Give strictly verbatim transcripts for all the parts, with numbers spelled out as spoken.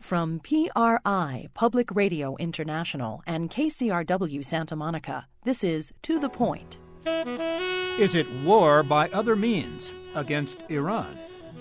From P R I, Public Radio International, and K C R W Santa Monica, this is To the Point. Is it war by other means against Iran?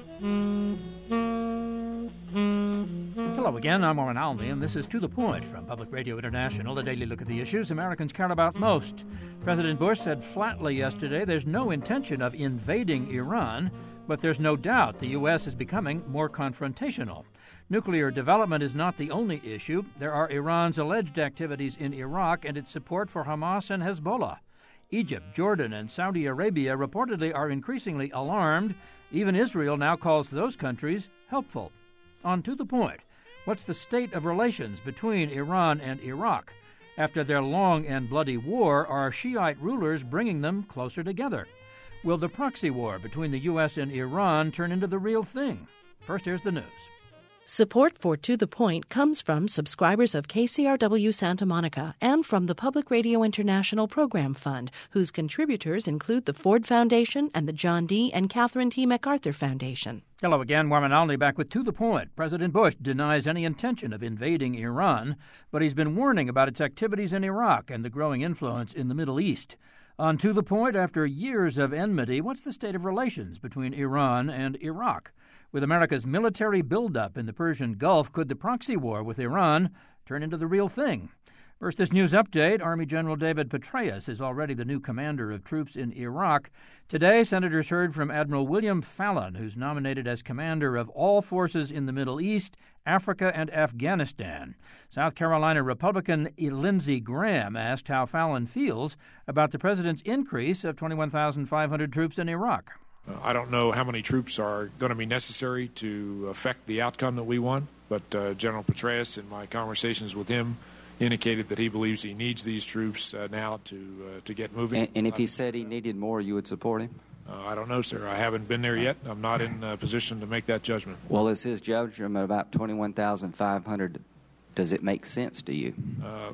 Hello again, I'm Warren Alney, and this is To the Point from Public Radio International, a daily look at the issues Americans care about most. President Bush said flatly yesterday there's no intention of invading Iran, but there's no doubt the U S is becoming more confrontational. Nuclear development is not the only issue. There are Iran's alleged activities in Iraq and its support for Hamas and Hezbollah. Egypt, Jordan, and Saudi Arabia reportedly are increasingly alarmed. Even Israel now calls those countries helpful. On To the Point, what's the state of relations between Iran and Iraq? After their long and bloody war, are Shiite rulers bringing them closer together? Will the proxy war between the U S and Iran turn into the real thing? First, here's the news. Support for To the Point comes from subscribers of K C R W Santa Monica and from the Public Radio International Program Fund, whose contributors include the Ford Foundation and the John D. and Catherine T. MacArthur Foundation. Hello again, Warren Alney back with To the Point. President Bush denies any intention of invading Iran, but he's been warning about its activities in Iraq and the growing influence in the Middle East. On To the Point, after years of enmity, what's the state of relations between Iran and Iraq? With America's military buildup in the Persian Gulf, could the proxy war with Iran turn into the real thing? First, this news update. Army General David Petraeus is already the new commander of troops in Iraq. Today, senators heard from Admiral William Fallon, who's nominated as commander of all forces in the Middle East, Africa, and Afghanistan. South Carolina Republican Lindsey Graham asked how Fallon feels about the president's increase of twenty-one thousand five hundred troops in Iraq. Uh, I don't know how many troops are going to be necessary to affect the outcome that we want, but uh, General Petraeus, in my conversations with him, indicated that he believes he needs these troops uh, now to uh, to get moving. And, and if he said he needed more, you would support him? Uh, I don't know, sir. I haven't been there yet. I'm not in a position to make that judgment. Well, is his judgment about twenty-one thousand five hundred, does it make sense to you? Uh,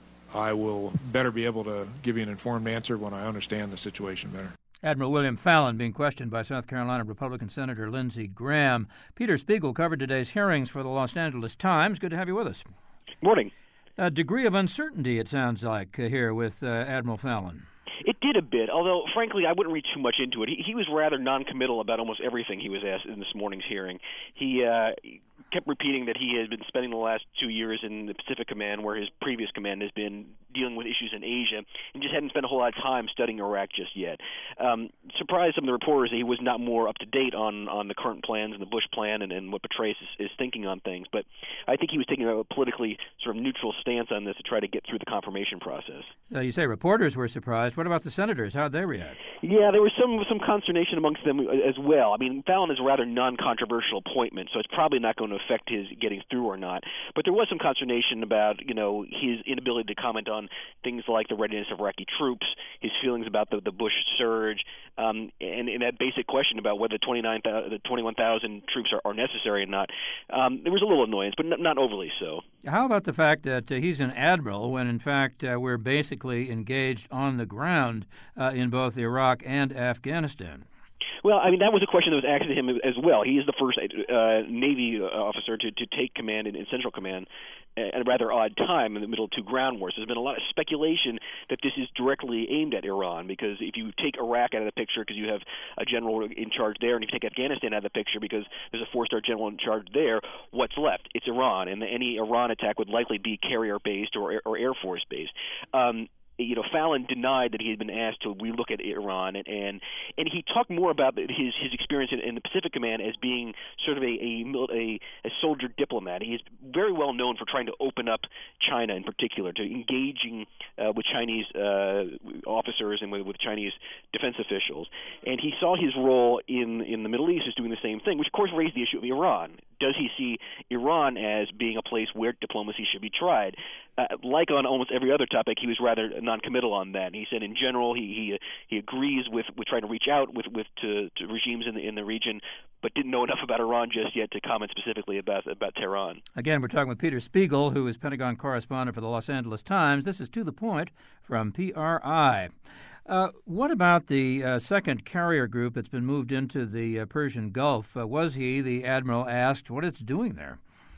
I will better be able to give you an informed answer when I understand the situation better. Admiral William Fallon being questioned by South Carolina Republican Senator Lindsey Graham. Peter Spiegel covered today's hearings for the Los Angeles Times. Good to have you with us. Morning. A degree of uncertainty, it sounds like, uh, here with uh, Admiral Fallon. It did a bit, although, frankly, I wouldn't read too much into it. He, he was rather noncommittal about almost everything he was asked in this morning's hearing. He uh, kept repeating that he has been spending the last two years in the Pacific Command, where his previous command has been dealing with issues in Asia, and just hadn't spent a whole lot of time studying Iraq just yet. Um, surprised some of the reporters that he was not more up to date on, on the current plans and the Bush plan and, and what Petraeus is, is thinking on things. But I think he was taking a politically sort of neutral stance on this to try to get through the confirmation process. Uh, you say reporters were surprised. What about the senators? How'd they react? Yeah, there was some some consternation amongst them as well. I mean, Fallon is a rather non-controversial appointment, so it's probably not going to affect his getting through or not. But there was some consternation about, you know, his inability to comment on things like the readiness of Iraqi troops, his feelings about the, the Bush surge, um, and, and that basic question about whether twenty-nine, the twenty-one thousand troops are, are necessary or not. Um, there was a little annoyance, but not, not overly so. How about the fact that uh, he's an admiral when, in fact, uh, we're basically engaged on the ground uh, in both Iraq and Afghanistan? Well, I mean, that was a question that was asked to him as well. He is the first uh, Navy officer to, to take command in, in Central Command at a rather odd time in the middle of two ground wars. There's been a lot of speculation that this is directly aimed at Iran, because if you take Iraq out of the picture because you have a general in charge there, and if you take Afghanistan out of the picture because there's a four-star general in charge there, what's left? It's Iran, and any Iran attack would likely be carrier-based or, or Air Force-based. Um, You know, Fallon denied that he had been asked to relook at Iran, and and, and he talked more about his his experience in, in the Pacific Command as being sort of a a, a a soldier diplomat. He is very well known for trying to open up China in particular, to engaging uh, with Chinese uh, officers and with, with Chinese defense officials. And he saw his role in in the Middle East as doing the same thing, which of course raised the issue of Iran. Does he see Iran as being a place where diplomacy should be tried? Uh, like on almost every other topic, he was rather non-committal on that. And he said, in general, he he, he agrees with, with trying to reach out with with to, to regimes in the in the region, but didn't know enough about Iran just yet to comment specifically about about Tehran. Again, we're talking with Peter Spiegel, who is Pentagon correspondent for the Los Angeles Times. This is To the Point from P R I. Uh, what about the uh, second carrier group that's been moved into the uh, Persian Gulf? Uh, was he, the admiral, asked what it's doing there?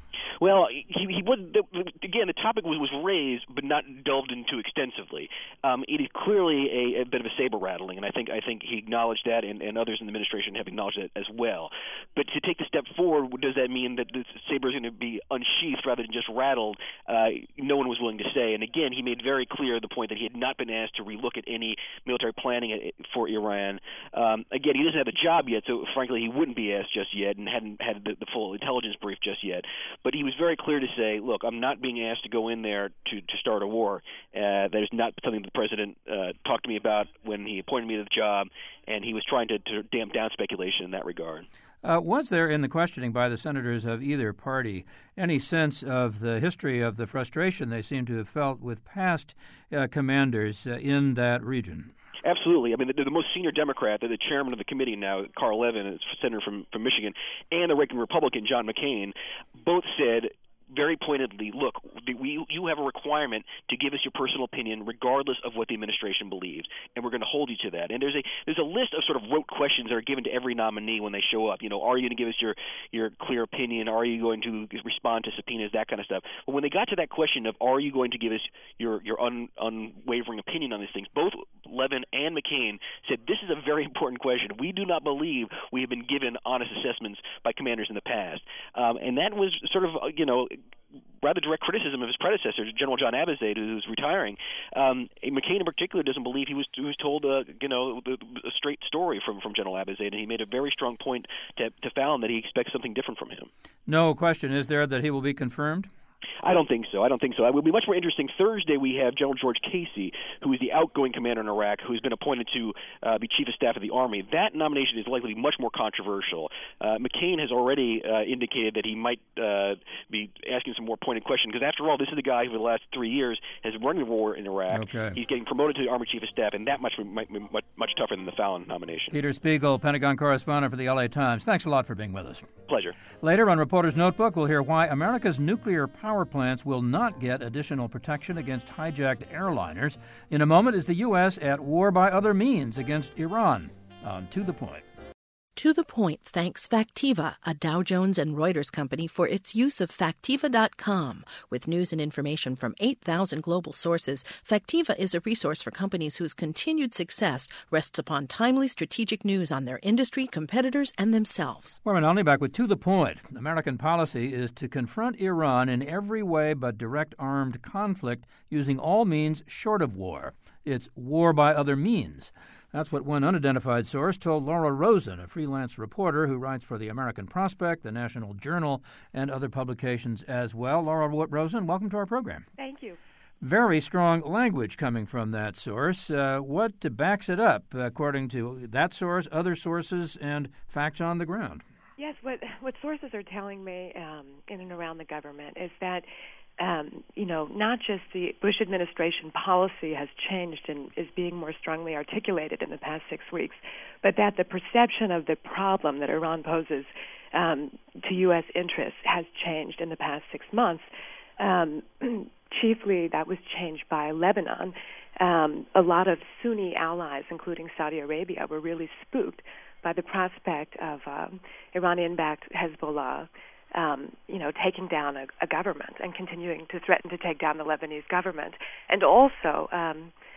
Well, he, he was, again, the topic was, was raised but not delved into extensively. Um, it is clearly a, a bit of a saber rattling, and I think I think he acknowledged that, and, and others in the administration have acknowledged that as well. But to take the step forward, does that mean that the saber is going to be unsheathed rather than just rattled? Uh, no one was willing to say. And again, he made very clear the point that he had not been asked to relook at any military planning for Iran. Um, again, he doesn't have a job yet, so frankly, he wouldn't be asked just yet and hadn't had the, the full intelligence brief just yet. But he was very clear to say, look, I'm not being asked to go in there to, to start a war. Uh, that is not something the president uh, talked to me about when he appointed me to the job, and he was trying to, to damp down speculation in that regard. Uh, was there, in the questioning by the senators of either party, any sense of the history of the frustration they seem to have felt with past uh, commanders uh, in that region? Absolutely. I mean, the, the most senior Democrat, the, the chairman of the committee now, Carl Levin, is senator from, from Michigan, and the ranking Republican, John McCain, both said very pointedly, look, we, you have a requirement to give us your personal opinion regardless of what the administration believes, and we're going to hold you to that. And there's a there's a list of sort of rote questions that are given to every nominee when they show up. You know, are you going to give us your, your clear opinion? Are you going to respond to subpoenas, that kind of stuff? But when they got to that question of are you going to give us your, your un, unwavering opinion on these things, both Levin and McCain said this is a very important question. We do not believe we have been given honest assessments by commanders in the past. Um, and that was sort of, you know, rather direct criticism of his predecessor, General John Abizaid, who's retiring. Um, McCain, in particular, doesn't believe he was he was told, uh, you know, the, a straight story from, from General Abizaid, and he made a very strong point to, to Fallon that he expects something different from him. No question, is there, that he will be confirmed? I don't think so. I don't think so. It will be much more interesting. Thursday we have General George Casey, who is the outgoing commander in Iraq, who's been appointed to uh, be Chief of Staff of the Army. That nomination is likely to be much more controversial. Uh, McCain has already uh, indicated that he might uh, be asking some more pointed questions, because after all, this is the guy who for the last three years has run the war in Iraq. Okay. He's getting promoted to the Army Chief of Staff, and that much might be much, much tougher than the Fallon nomination. Peter Spiegel, Pentagon correspondent for the L A Times. Thanks a lot for being with us. Pleasure. Later on Reporter's Notebook, we'll hear why America's nuclear power plants will not get additional protection against hijacked airliners. In a moment, is the U S at war by other means against Iran? On To the Point. To the Point thanks Factiva, a Dow Jones and Reuters company, for its use of Factiva dot com. With news and information from eight thousand global sources, Factiva is a resource for companies whose continued success rests upon timely strategic news on their industry, competitors, and themselves. We're only back with To the Point. American policy is to confront Iran in every way but direct armed conflict using all means short of war. It's war by other means. That's what one unidentified source told Laura Rosen, a freelance reporter who writes for the American Prospect, the National Journal, and other publications as well. Laura Rosen, welcome to our program. Thank you. Very strong language coming from that source. Uh, what backs it up, according to that source, other sources, and facts on the ground? Yes, what what sources are telling me um, in and around the government is that Um, you know, not just the Bush administration policy has changed and is being more strongly articulated in the past six weeks, but that the perception of the problem that Iran poses um, to U S interests has changed in the past six months. Um, chiefly, that was changed by Lebanon. Um, a lot of Sunni allies, including Saudi Arabia, were really spooked by the prospect of um, Iranian-backed Hezbollah Um, you know, taking down a, a government and continuing to threaten to take down the Lebanese government. And also um,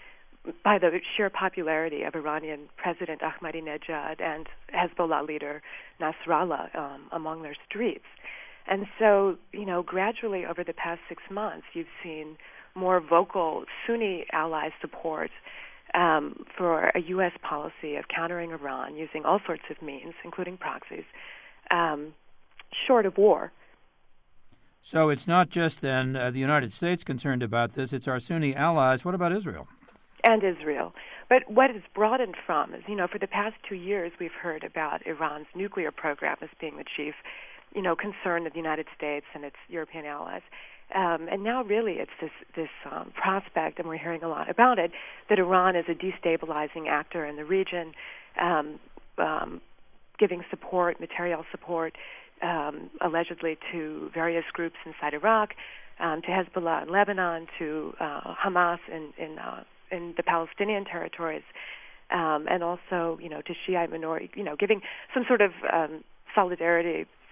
by the sheer popularity of Iranian President Ahmadinejad and Hezbollah leader Nasrallah um, among their streets. And so, you know, gradually over the past six months, you've seen more vocal Sunni ally support um, for a U S policy of countering Iran using all sorts of means, including proxies, um, short of war. So it's not just then uh, the United States concerned about this, it's our Sunni allies. What about Israel? And Israel. But what it's broadened from is, you know, for the past two years we've heard about Iran's nuclear program as being the chief, you know, concern of the United States and its European allies. Um, and now really it's this, this um, prospect, and we're hearing a lot about it, that Iran is a destabilizing actor in the region, um, um, giving support, material support, Um, allegedly to various groups inside Iraq, um, to Hezbollah in Lebanon, to uh, Hamas in in, uh, in the Palestinian territories, um, and also, you know, to Shiite minority, you know, giving some sort of um, solidarity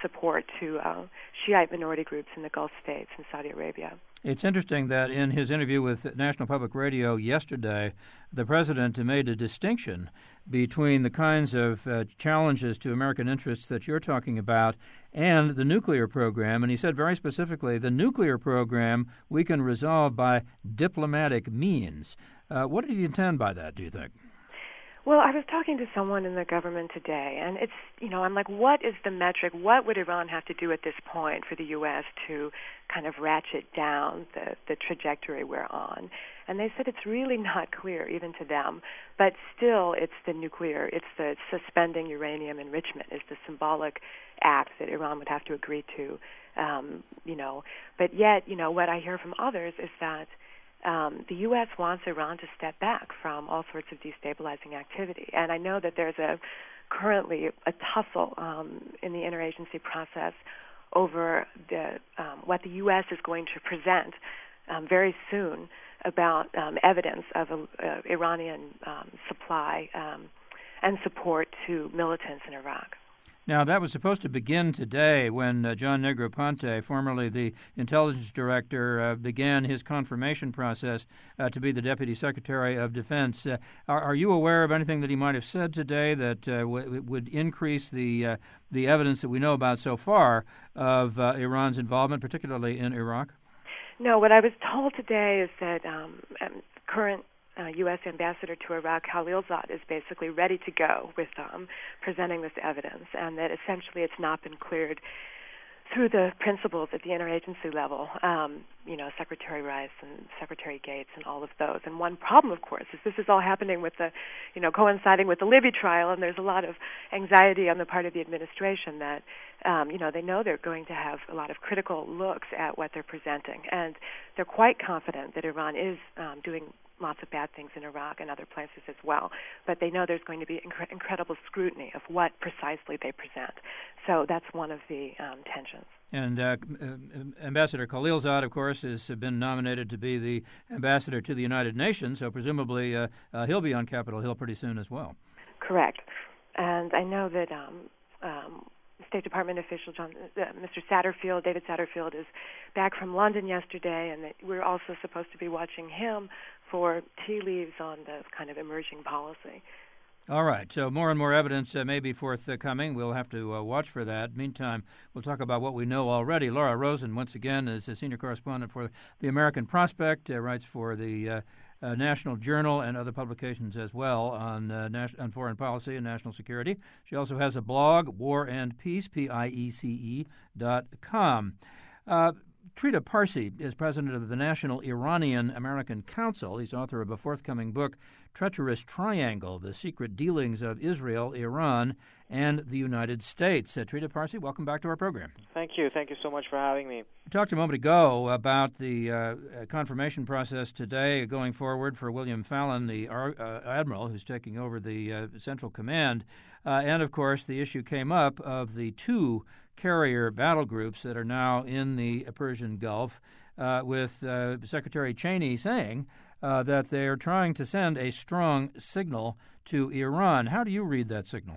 support to uh, Shiite minority groups in the Gulf states and Saudi Arabia. It's interesting that in his interview with National Public Radio yesterday, the president made a distinction between the kinds of uh, challenges to American interests that you're talking about and the nuclear program. And he said very specifically, the nuclear program we can resolve by diplomatic means. Uh, what did he intend by that, do you think? Well, I was talking to someone in the government today, and it's, you know, I'm like, what is the metric? What would Iran have to do at this point for the U S to kind of ratchet down the, the trajectory we're on? And they said it's really not clear, even to them. But still, it's the nuclear, it's the suspending uranium enrichment is the symbolic act that Iran would have to agree to, um, you know. But yet, you know, what I hear from others is that Um, the U S wants Iran to step back from all sorts of destabilizing activity. And I know that there's a currently a tussle um, in the interagency process over the um, what the U S is going to present um, very soon about um, evidence of a, a Iranian um, supply um, and support to militants in Iraq. Now, that was supposed to begin today when uh, John Negroponte, formerly the intelligence director, uh, began his confirmation process uh, to be the Deputy Secretary of Defense. Uh, are, are you aware of anything that he might have said today that uh, w- would increase the uh, the evidence that we know about so far of uh, Iran's involvement, particularly in Iraq? No, what I was told today is that um, current Uh, U S ambassador to Iraq, Khalilzad, is basically ready to go with um, presenting this evidence, and that essentially it's not been cleared through the principals at the interagency level, um, you know, Secretary Rice and Secretary Gates and all of those. And one problem, of course, is this is all happening with the, you know, coinciding with the Libby trial, and there's a lot of anxiety on the part of the administration that, um, you know, they know they're going to have a lot of critical looks at what they're presenting. And they're quite confident that Iran is um, doing lots of bad things in Iraq and other places as well. But they know there's going to be incre- incredible scrutiny of what precisely they present. So that's one of the um, tensions. And uh, uh, Ambassador Khalilzad, of course, has been nominated to be the ambassador to the United Nations, so presumably uh, uh, he'll be on Capitol Hill pretty soon as well. Correct. And I know that um, um, State Department official John, uh, Mister Satterfield, David Satterfield, is back from London yesterday, and that we're also supposed to be watching him for tea leaves on the kind of emerging policy. All right. So more and more evidence uh, may be forthcoming. We'll have to uh, watch for that. Meantime, we'll talk about what we know already. Laura Rosen, once again, is a senior correspondent for the American Prospect, uh, writes for the uh, uh, National Journal and other publications as well on, uh, nas- on foreign policy and national security. She also has a blog, War and Peace, P I E C E dot com. Uh, Trita Parsi is president of the National Iranian-American Council. He's author of a forthcoming book, Treacherous Triangle, The Secret Dealings of Israel, Iran, and the United States. Uh, Trita Parsi, welcome back to our program. Thank you. Thank you so much for having me. We talked a moment ago about the uh, confirmation process today going forward for William Fallon, the uh, admiral who's taking over the uh, Central Command. Uh, and, of course, the issue came up of the two carrier battle groups that are now in the Persian Gulf, uh, with uh, Secretary Cheney saying uh, that they're trying to send a strong signal to Iran. How do you read that signal?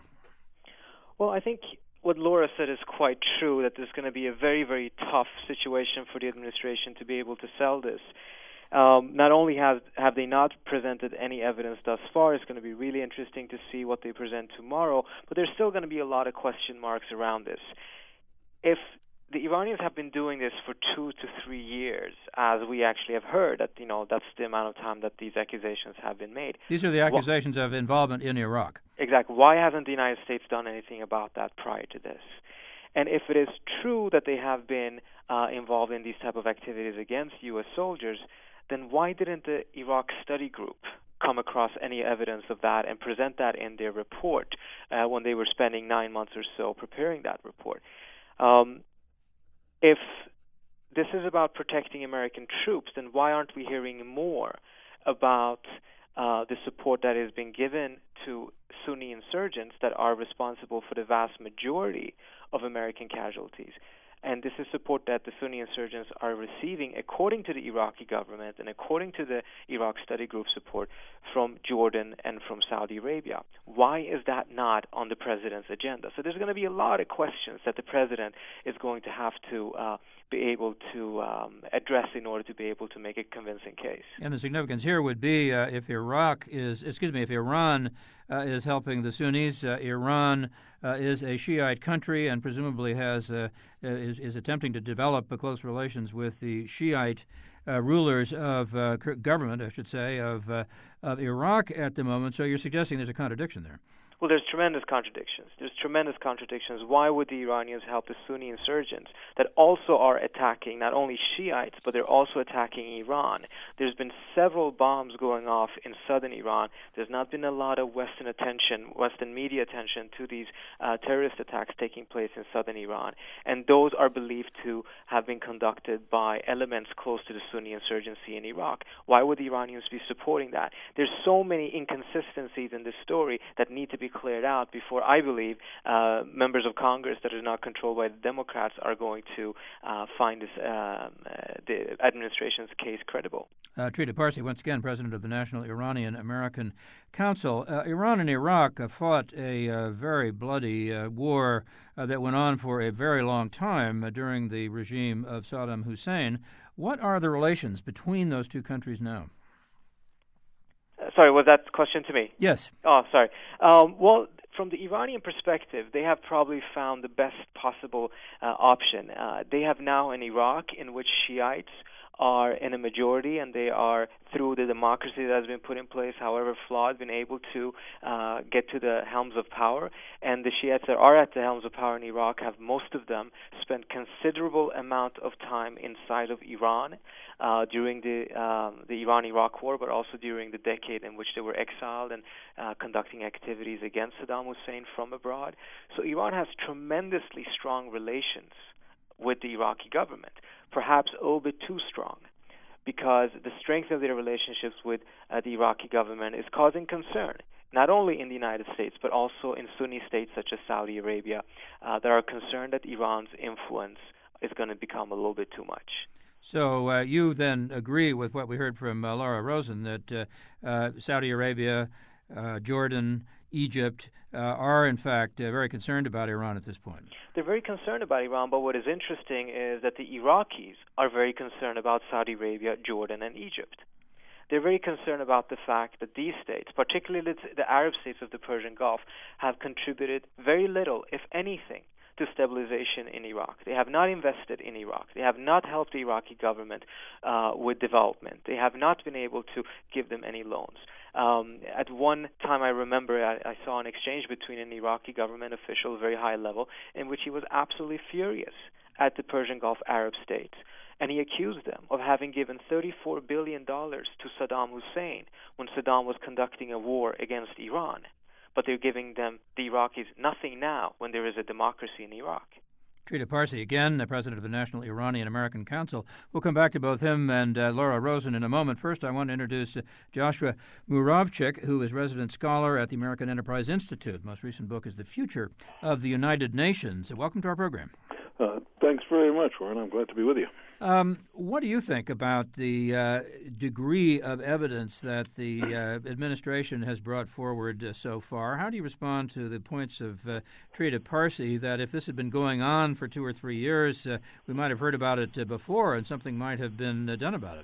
Well, I think what Laura said is quite true, that there's going to be a very, very tough situation for the administration to be able to sell this. Um, not only have, have they not presented any evidence thus far, it's going to be really interesting to see what they present tomorrow, but there's still going to be a lot of question marks around this. If the Iranians have been doing this for two to three years, as we actually have heard, that, you know, that's the amount of time that these accusations have been made. These are the accusations well, of involvement in Iraq. Exactly. Why hasn't the United States done anything about that prior to this? And if it is true that they have been uh, involved in these type of activities against U S soldiers, then why didn't the Iraq Study Group come across any evidence of that and present that in their report uh, when they were spending nine months or so preparing that report? Um, if this is about protecting American troops, then why aren't we hearing more about uh, the support that is being given to Sunni insurgents that are responsible for the vast majority of American casualties? And this is support that the Sunni insurgents are receiving, according to the Iraqi government and according to the Iraq Study Group support, from Jordan and from Saudi Arabia. Why is that not on the president's agenda? So there's going to be a lot of questions that the president is going to have to uh, be able to um, address in order to be able to make a convincing case. And the significance here would be uh, if Iraq is, excuse me, if Iran uh, is helping the Sunnis, uh, Iran uh, is a Shiite country and presumably has uh, is, is attempting to develop uh, close relations with the Shiite uh, rulers of uh, government, I should say, of uh, of Iraq at the moment. So you're suggesting there's a contradiction there. Well, there's tremendous contradictions. There's tremendous contradictions. Why would the Iranians help the Sunni insurgents that also are attacking not only Shiites, but they're also attacking Iran? There's been several bombs going off in southern Iran. There's not been a lot of Western attention, Western media attention to these uh, terrorist attacks taking place in southern Iran. And those are believed to have been conducted by elements close to the Sunni insurgency in Iraq. Why would the Iranians be supporting that? There's so many inconsistencies in this story that need to be cleared out before, I believe, uh, members of Congress that are not controlled by the Democrats are going to uh, find this, uh, uh, the administration's case credible. Uh, Trita Parsi, once again, president of the National Iranian-American Council. Uh, Iran and Iraq uh, fought a uh, very bloody uh, war uh, that went on for a very long time uh, during the regime of Saddam Hussein. What are the relations between those two countries now? Sorry, was that question to me? Yes. Oh, sorry. Um, well, from the Iranian perspective, they have probably found the best possible uh, option. Uh, they have now an Iraq in which Shiites are in a majority, and they are, through the democracy that has been put in place, however flawed, been able to uh, get to the helms of power. And the Shiites that are at the helms of power in Iraq have, most of them, spent considerable amount of time inside of Iran uh, during the um, the Iran-Iraq war, but also during the decade in which they were exiled and uh, conducting activities against Saddam Hussein from abroad. So Iran has tremendously strong relations with the Iraqi government, perhaps a little bit too strong, because the strength of their relationships with uh, the Iraqi government is causing concern, not only in the United States, but also in Sunni states such as Saudi Arabia, uh, that are concerned that Iran's influence is going to become a little bit too much. So uh, you then agree with what we heard from uh, Laura Rosen, that uh, uh, Saudi Arabia, uh, Jordan, Egypt uh, are, in fact, uh, very concerned about Iran at this point. They're very concerned about Iran, but what is interesting is that the Iraqis are very concerned about Saudi Arabia, Jordan, and Egypt. They're very concerned about the fact that these states, particularly the Arab states of the Persian Gulf, have contributed very little, if anything, to stabilization in Iraq. They have not invested in Iraq. They have not helped the Iraqi government uh, with development. They have not been able to give them any loans. Um, at one time, I remember I, I saw an exchange between an Iraqi government official, very high level, in which he was absolutely furious at the Persian Gulf Arab states. And he accused them of having given thirty-four billion dollars to Saddam Hussein when Saddam was conducting a war against Iran. But they're giving them, the Iraqis, nothing now when there is a democracy in Iraq. Trita Parsi, again, the president of the National Iranian-American Council. We'll come back to both him and uh, Laura Rosen in a moment. First, I want to introduce uh, Joshua Muravchik, who is resident scholar at the American Enterprise Institute. Most recent book is The Future of the United Nations. Welcome to our program. Uh, thanks very much, Warren. I'm glad to be with you. Um, what do you think about the uh, degree of evidence that the uh, administration has brought forward uh, so far? How do you respond to the points of uh, Trita Parsi that if this had been going on for two or three years, uh, we might have heard about it uh, before and something might have been uh, done about it?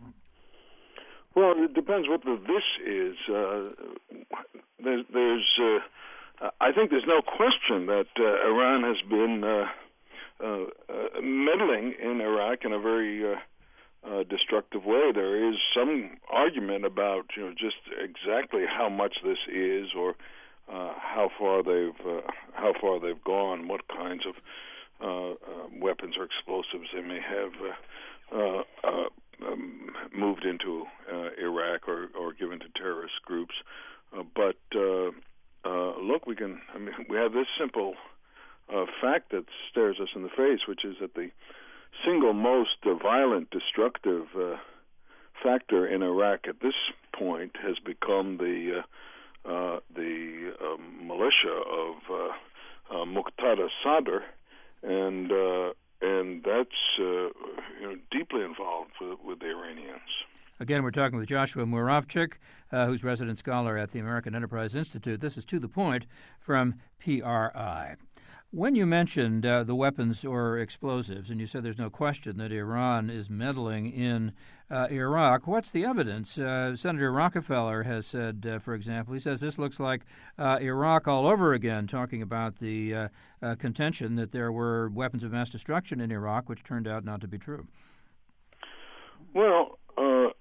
Well, it depends what the this is. Uh, there's, there's uh, I think there's no question that uh, Iran has been Uh, Uh, uh, meddling in Iraq in a very uh, uh, destructive way. There is some argument about, you know, just exactly how much this is, or uh, how far they've uh, how far they've gone, what kinds of uh, uh, weapons or explosives they may have uh, uh, uh, um, moved into uh, Iraq or, or given to terrorist groups. Uh, but uh, uh, look, we can. I mean, we have this simple Uh, fact that stares us in the face, which is that the single most uh, violent, destructive uh, factor in Iraq at this point has become the uh, uh, the um, militia of uh, uh, Muqtada Sadr, and uh, and that's uh, you know deeply involved with, with the Iranians. Again, we're talking with Joshua Muravchik, uh, who's resident scholar at the American Enterprise Institute. This is To the Point from P R I. When you mentioned uh, the weapons or explosives, and you said there's no question that Iran is meddling in uh, Iraq, what's the evidence? Uh, Senator Rockefeller has said, uh, for example, he says this looks like uh, Iraq all over again, talking about the uh, uh, contention that there were weapons of mass destruction in Iraq, which turned out not to be true. Well, uh,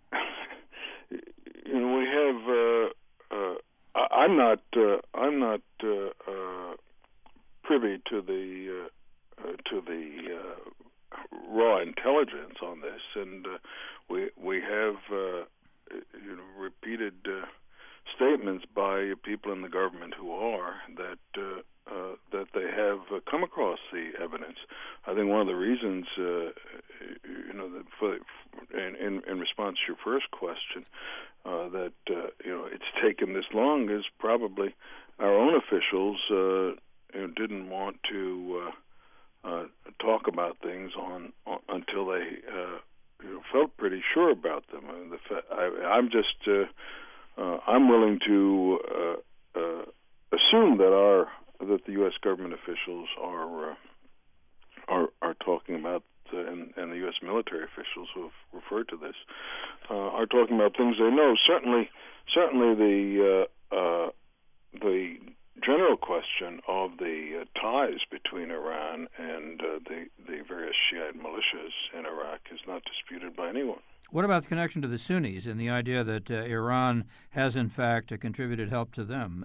you know, we have. Uh, uh, I, I'm not. Uh, I'm not. Uh, uh, privy to the uh, uh, to the uh, raw intelligence on this, and uh, we we have uh, you know repeated uh, statements by people in the government who are that uh, uh, that they have uh, come across the evidence. I think one of the reasons, uh, you know, that for, in, in in response to your first question, uh, that uh, you know it's taken this long is probably our own officials. Uh, You know, didn't want to uh, uh, talk about things on, on until they uh, you know, felt pretty sure about them. I mean, the fa- I, I'm just uh, uh, I'm willing to uh, uh, assume that our that the U S government officials are uh, are are talking about uh, and, and the U S military officials who have referred to this uh, are talking about things they know. Certainly, certainly the uh, uh, the general question of the uh, ties between Iran and uh, the, the various Shiite militias in Iraq is not disputed by anyone. What about the connection to the Sunnis and the idea that uh, Iran has, in fact, uh, contributed help to them?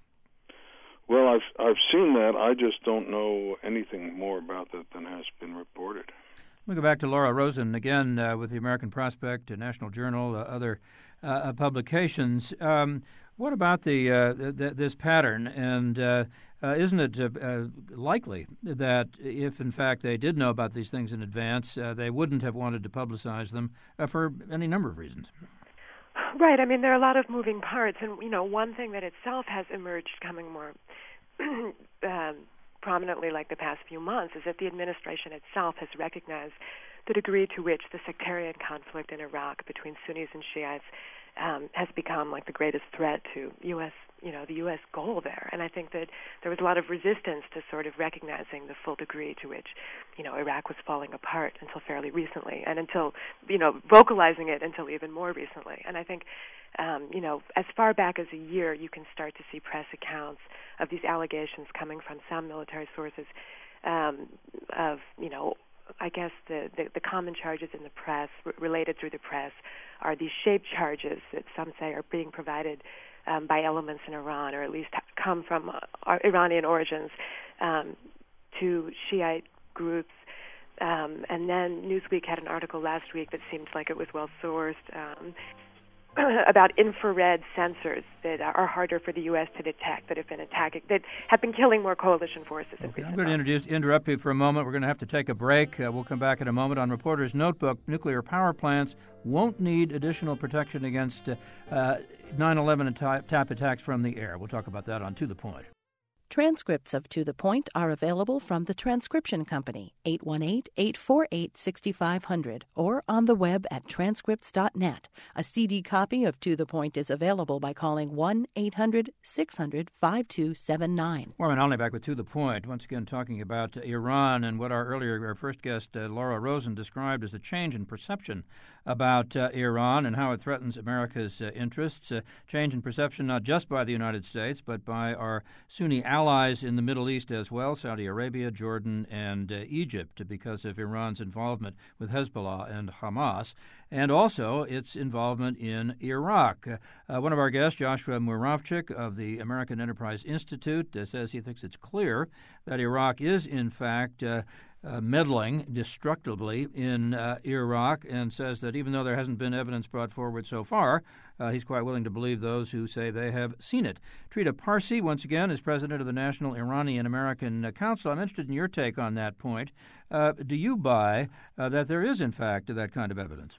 Well, I've I've seen that. I just don't know anything more about that than has been reported. Let me go back to Laura Rosen again uh, with the American Prospect, uh, National Journal, uh, other uh, publications. Um, what about the, uh, the this pattern? And uh, uh, isn't it uh, uh, likely that if, in fact, they did know about these things in advance, uh, they wouldn't have wanted to publicize them uh, for any number of reasons? Right. I mean, there are a lot of moving parts. And, you know, one thing that itself has emerged coming more um, prominently like the past few months is that the administration itself has recognized the degree to which the sectarian conflict in Iraq between Sunnis and Shiites um, has become like the greatest threat to U S, you know, the U S goal there. And I think that there was a lot of resistance to sort of recognizing the full degree to which, you know, Iraq was falling apart until fairly recently, and until, you know, vocalizing it until even more recently. And I think, um, you know, as far back as a year, you can start to see press accounts of these allegations coming from some military sources um, of, you know, I guess the, the, the common charges in the press, r- related through the press, are these shaped charges that some say are being provided um, by elements in Iran, or at least come from uh, Iranian origins, um, to Shiite groups. Um, and then Newsweek had an article last week that seems like it was well-sourced, um, about infrared sensors that are harder for the U S to detect, that have been attacking, that have been killing more coalition forces. Okay, I'm going to introduce, interrupt you for a moment. We're going to have to take a break. Uh, we'll come back in a moment on Reporter's Notebook. Nuclear power plants won't need additional protection against uh, uh, nine eleven attack attacks from the air. We'll talk about that on To the Point. Transcripts of To the Point are available from the Transcription Company, eight one eight, eight four eight, six five zero zero, or on the web at transcripts dot net. A C D copy of To the Point is available by calling one eight hundred, six hundred, five two seven nine. Warren Olney back with To the Point, once again talking about uh, Iran and what our earlier, our first guest, uh, Laura Rosen, described as a change in perception about uh, Iran and how it threatens America's uh, interests. Uh, change in perception not just by the United States, but by our Sunni allies in the Middle East as well, Saudi Arabia, Jordan, and uh, Egypt, because of Iran's involvement with Hezbollah and Hamas, and also its involvement in Iraq. Uh, one of our guests, Joshua Muravchik of the American Enterprise Institute, uh, says he thinks it's clear that Iraq is, in fact, uh, Uh, meddling destructively in uh, Iraq, and says that even though there hasn't been evidence brought forward so far, uh, he's quite willing to believe those who say they have seen it. Trita Parsi, once again, is president of the National Iranian American uh, Council. I'm interested in your take on that point. Uh, do you buy uh, that there is, in fact, that kind of evidence?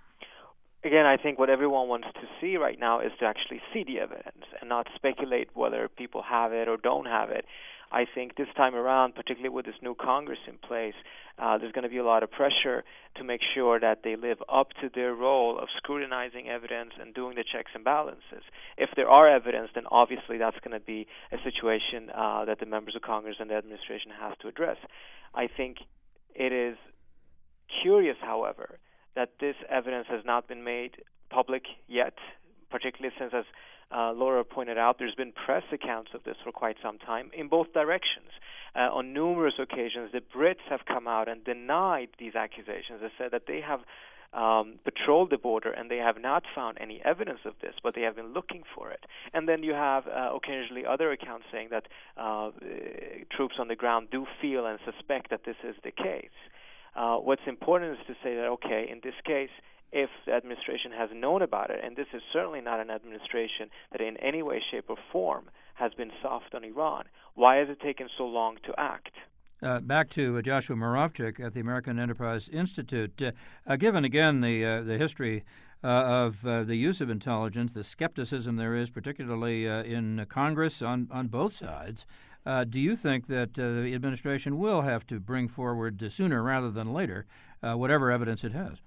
Again, I think what everyone wants to see right now is to actually see the evidence and not speculate whether people have it or don't have it. I think this time around, particularly with this new Congress in place, uh, there's going to be a lot of pressure to make sure that they live up to their role of scrutinizing evidence and doing the checks and balances. If there are evidence, then obviously that's going to be a situation uh, that the members of Congress and the administration have to address. I think it is curious, however, that this evidence has not been made public yet, particularly since, as uh, Laura pointed out, there's been press accounts of this for quite some time in both directions. Uh, on numerous occasions, the Brits have come out and denied these accusations. They said that they have um, patrolled the border and they have not found any evidence of this, but they have been looking for it. And then you have uh, occasionally other accounts saying that uh, troops on the ground do feel and suspect that this is the case. Uh, what's important is to say that, okay, in this case, if the administration has known about it, and this is certainly not an administration that in any way, shape, or form has been soft on Iran, why has it taken so long to act? Uh, back to uh, Joshua Moravchik at the American Enterprise Institute. Uh, uh, given, again, the uh, the history uh, of uh, the use of intelligence, the skepticism there is, particularly uh, in Congress on, on both sides, uh, do you think that uh, the administration will have to bring forward uh, sooner rather than later uh, whatever evidence it has?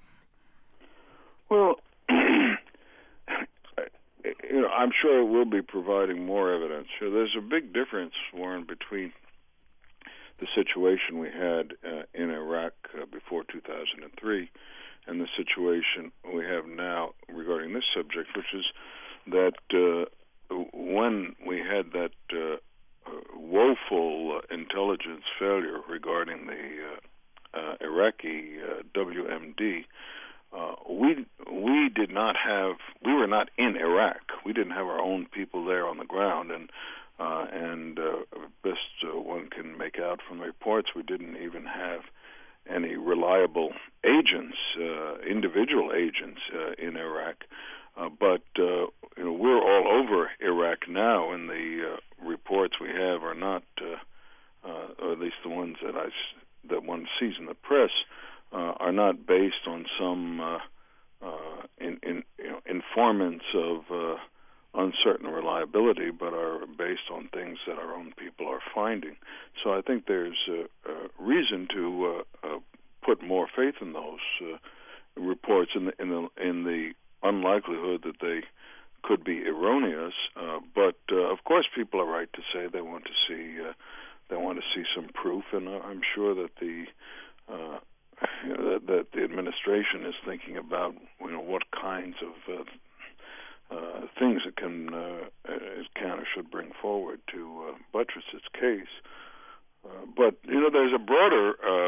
Well, you know, I'm sure it will be providing more evidence. So there's a big difference, Warren, between the situation we had uh, in Iraq uh, before two thousand three and the situation we have now regarding this subject, which is that uh, when we had that uh, uh, woeful uh, intelligence failure regarding the uh, uh, Iraqi uh, W M D, Uh, we we did not have we were not in Iraq. We didn't have our own people there on the ground, and uh, and uh, best uh, one can make out from the reports, we didn't even have any reliable agents, uh, individual agents uh, in Iraq. Uh, but uh, you know, we're all over Iraq now, and the uh, reports we have are not, uh, uh, or at least the ones that I that one sees in the press. Uh, are not based on some uh, uh, in, in, you know, informants of uh, uncertain reliability, but are based on things that our own people are finding. So I think there's uh, uh, reason to uh, uh, put more faith in those uh, reports, in the, in the in the unlikelihood that they could be erroneous. Uh, but uh, of course, people are right to say they want to see uh, they want to see some proof, and uh, I'm sure that the uh, You know, that, that the administration is thinking about, you know, what kinds of uh, uh, things it can uh, it can or should bring forward to uh, buttress its case. Uh, but you know, there's a broader uh,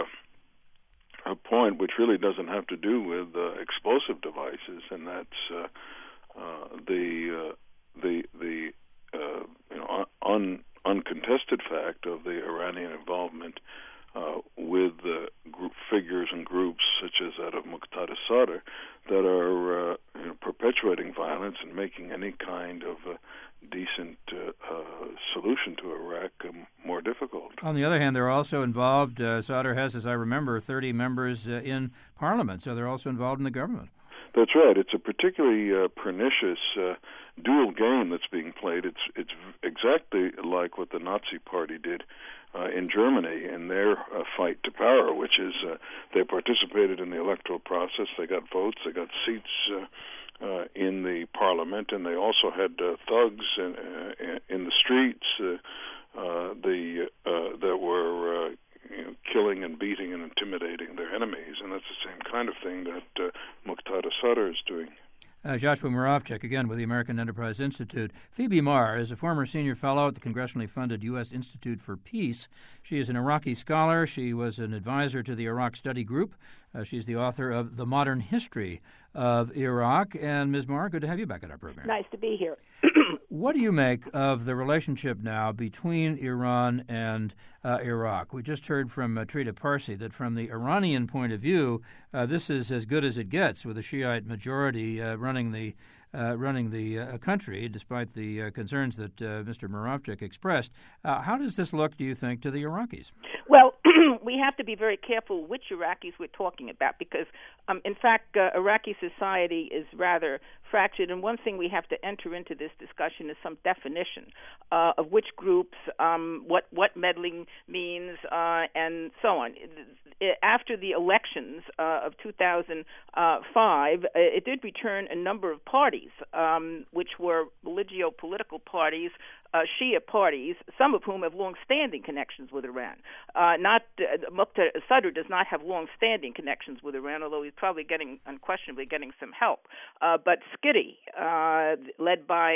a point which really doesn't have to do with uh, explosive devices, and that's uh, uh, the uh, the the uh, you know un, uncontested fact of the Iranian involvement Uh, with uh, group figures and groups such as that of Muqtada Sadr that are uh, you know, perpetuating violence and making any kind of uh, decent uh, uh, solution to Iraq um, more difficult. On the other hand, they're also involved, uh, Sadr has, as I remember, thirty members uh, in Parliament, so they're also involved in the government. That's right. It's a particularly uh, pernicious uh, dual game that's being played. It's it's exactly like what the Nazi Party did uh, in Germany in their uh, fight to power, which is uh, they participated in the electoral process, they got votes, they got seats uh, uh, in the parliament, and they also had uh, thugs in, uh, in the streets uh, uh, the uh, that were uh, you know, killing and beating and intimidating their enemies, and that's the same kind of thing that uh, Muqtada Sadr is doing. Uh, Joshua Moravchik, again, with the American Enterprise Institute. Phoebe Marr is a former senior fellow at the congressionally funded U S Institute for Peace. She is an Iraqi scholar. She was an advisor to the Iraq Study Group. Uh, she's the author of The Modern History of Iraq. And, Miz Marr, good to have you back at our program. Nice to be here. What do you make of the relationship now between Iran and uh, Iraq? We just heard from uh, Trita Parsi that from the Iranian point of view, uh, this is as good as it gets, with a Shiite majority uh, running the uh, running the uh, country, despite the uh, concerns that uh, Mister Moravchik expressed. Uh, how does this look, do you think, to the Iraqis? Well, we have to be very careful which Iraqis we're talking about because, um, in fact, uh, Iraqi society is rather fractured, and one thing we have to enter into this discussion is some definition uh, of which groups, um, what what meddling means, uh, and so on. After the elections uh, of two thousand five, it did return a number of parties, um, which were religio-political parties, Uh, Shia parties, some of whom have long-standing connections with Iran. Uh, not uh, Muqtada Sadr does not have long-standing connections with Iran, although he's probably getting, unquestionably, getting some help. Uh, but S C I D I, uh, led by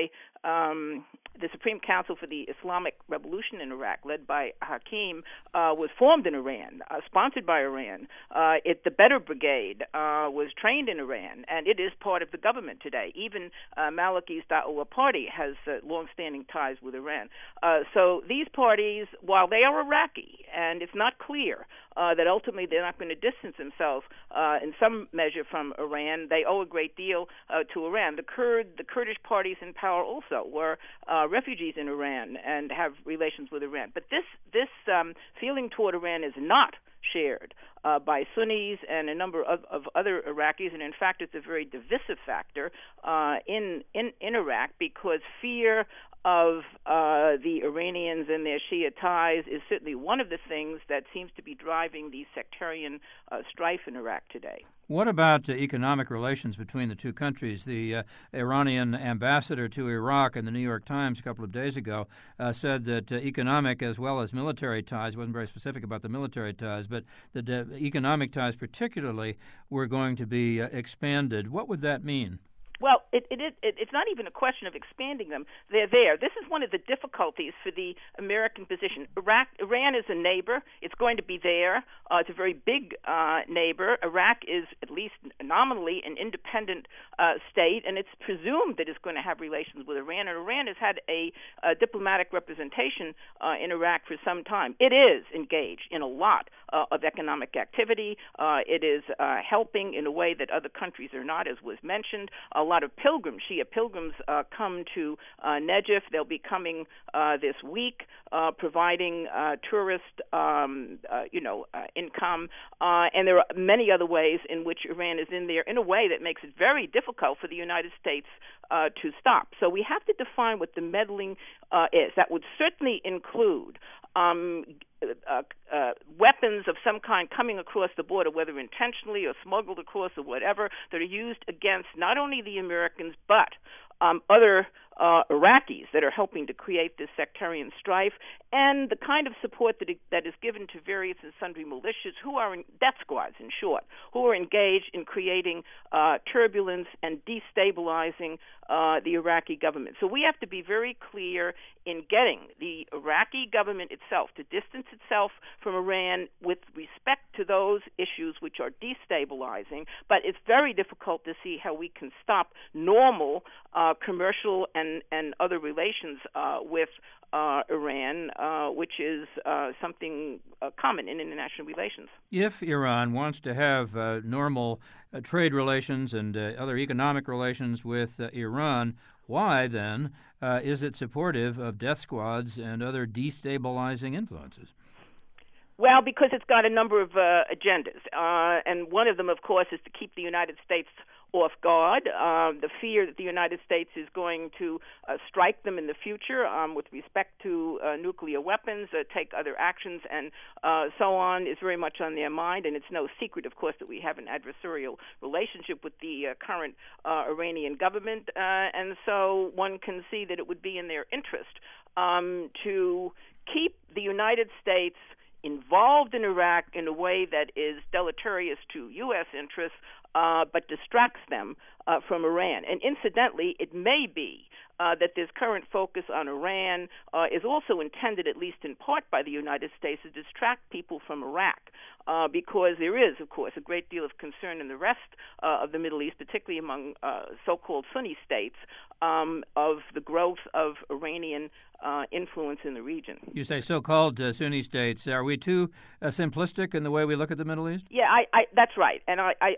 um, the Supreme Council for the Islamic Revolution in Iraq, led by Hakim, uh, was formed in Iran, uh, sponsored by Iran. Uh, it, the Better Brigade uh, was trained in Iran, and it is part of the government today. Even uh, Maliki's Da'wah party has uh, long-standing ties with Iran. Uh, so these parties, while they are Iraqi, and it's not clear uh, that ultimately they're not going to distance themselves uh, in some measure from Iran, they owe a great deal uh, to Iran. The Kurd, the Kurdish parties in power also were uh, refugees in Iran and have relations with Iran. But this this um, feeling toward Iran is not shared uh, by Sunnis and a number of, of other Iraqis, and in fact it's a very divisive factor uh, in, in, in Iraq because fear of uh, the Iranians and their Shia ties is certainly one of the things that seems to be driving the sectarian uh, strife in Iraq today. What about uh, economic relations between the two countries? The uh, Iranian ambassador to Iraq in the New York Times a couple of days ago uh, said that uh, economic as well as military ties, wasn't very specific about the military ties, but the uh, economic ties particularly were going to be uh, expanded. What would that mean? Well, it, it, it, it's not even a question of expanding them. They're there. This is one of the difficulties for the American position. Iraq, Iran is a neighbor. It's going to be there. Uh, it's a very big uh, neighbor. Iraq is, at least nominally, an independent uh, state, and it's presumed that it's going to have relations with Iran. And Iran has had a, a diplomatic representation uh, in Iraq for some time. It is engaged in a lot uh, of economic activity. Uh, it is uh, helping in a way that other countries are not, as was mentioned. A lot of pilgrims, Shia pilgrims, uh, come to uh, Najaf. They'll be coming uh, this week, uh, providing uh, tourist, um, uh, you know, uh, income. Uh, and there are many other ways in which Iran is in there in a way that makes it very difficult for the United States uh, to stop. So we have to define what the meddling uh, is. That would certainly include Um, uh, uh, weapons of some kind coming across the border, whether intentionally or smuggled across or whatever, that are used against not only the Americans but um, other uh, Iraqis that are helping to create this sectarian strife, and the kind of support that, it, that is given to various and sundry militias who are in death squads, in short, who are engaged in creating uh, turbulence and destabilizing uh, the Iraqi government. So we have to be very clear in getting the Iraqi government itself to distance itself from Iran with respect to those issues which are destabilizing, but it's very difficult to see how we can stop normal uh, commercial and, and other relations uh, with uh, Iran, uh, which is uh, something uh, common in international relations. If Iran wants to have uh, normal uh, trade relations and uh, other economic relations with uh, Iran, why then uh, is it supportive of death squads and other destabilizing influences? Well, because it's got a number of uh, agendas, uh, and one of them, of course, is to keep the United States off guard. Uh, the fear that the United States is going to uh, strike them in the future um, with respect to uh, nuclear weapons, uh, take other actions, and uh, so on is very much on their mind. And it's no secret, of course, that we have an adversarial relationship with the uh, current uh, Iranian government, uh, and so one can see that it would be in their interest um, to keep the United States involved in Iraq in a way that is deleterious to U S interests, uh, but distracts them uh, from Iran. And incidentally, it may be uh, that this current focus on Iran uh, is also intended, at least in part by the United States, to distract people from Iraq, uh, because there is, of course, a great deal of concern in the rest uh, of the Middle East, particularly among uh, so-called Sunni states, um, of the growth of Iranian uh, influence in the region. You say so-called uh, Sunni states. Are we too uh, simplistic in the way we look at the Middle East? Yeah, I, I, that's right. And I, I, I think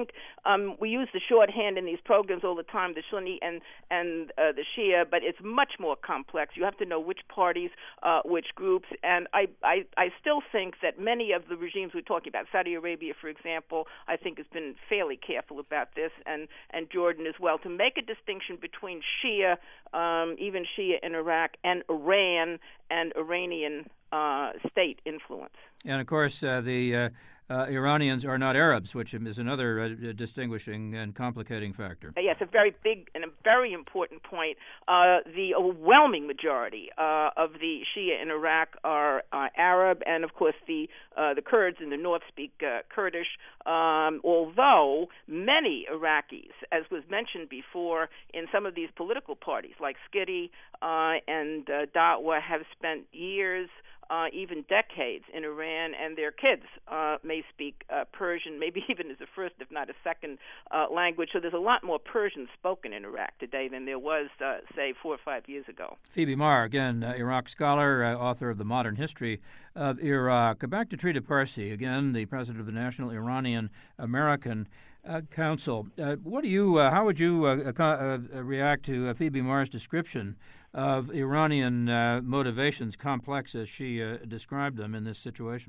think um, we use the shorthand in these programs all the time, the Sunni and and uh, the Shia, but it's much more complex. You have to know which parties, uh, which groups, and I, I I still think that many of the regimes we're talking about, Saudi Arabia, for example, I think has been fairly careful about this, and, and Jordan as well, to make a distinction between Shia, um, even Shia in Iraq, and Iran and Iranian uh, state influence. And, of course, uh, the uh, uh, Iranians are not Arabs, which is another uh, distinguishing and complicating factor. Uh, yeah, it's a very big and a very important point. Uh, the overwhelming majority uh, of the Shia in Iraq are uh, Arab, and, of course, the uh, the Kurds in the north speak uh, Kurdish, um, although many Iraqis, as was mentioned before, in some of these political parties like Skiddy uh, and uh, Dawah have spent years Uh, even decades in Iran, and their kids uh, may speak uh, Persian, maybe even as a first, if not a second uh, language. So there's a lot more Persian spoken in Iraq today than there was, uh, say, four or five years ago. Phoebe Marr, again, uh, Iraq scholar, uh, author of The Modern History of Iraq. Back to Trita Parsi, again, the president of the National Iranian American uh, Council. Uh, what do you? Uh, how would you uh, uh, react to uh, Phoebe Marr's description of Iranian uh, motivations, complex as she uh, described them in this situation?